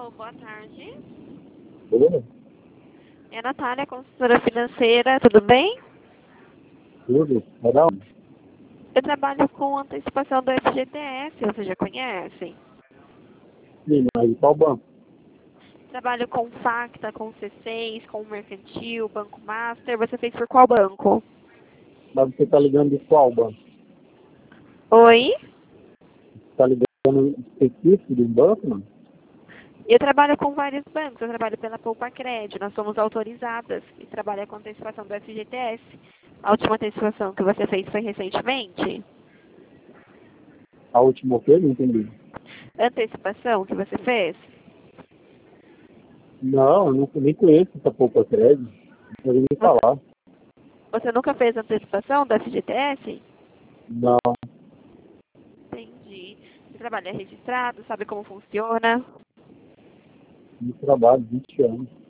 Boa tarde. Tudo? É a Natália, consultora financeira, tudo bem? Tudo? É da onde? Eu trabalho com antecipação do FGTS, você já conhece? Sim, mas de qual banco? Trabalho com Facta, com C6, com Mercantil, Banco Master. Você fez por qual banco? Mas você está ligando de qual banco? Oi? Está ligando específico de um banco, não? Eu trabalho com vários bancos. Eu trabalho pela Poupa Crédito. Nós somos autorizadas e trabalho com antecipação do FGTS. A última antecipação que você fez foi recentemente? A última que eu não entendi. Antecipação que você fez? Não, eu nem conheço essa pouca crédito. Não ouvi nem falar. Você nunca fez antecipação do FGTS? Não, Entendi. Você trabalha registrado, sabe como funciona? não trabalho 20 anos.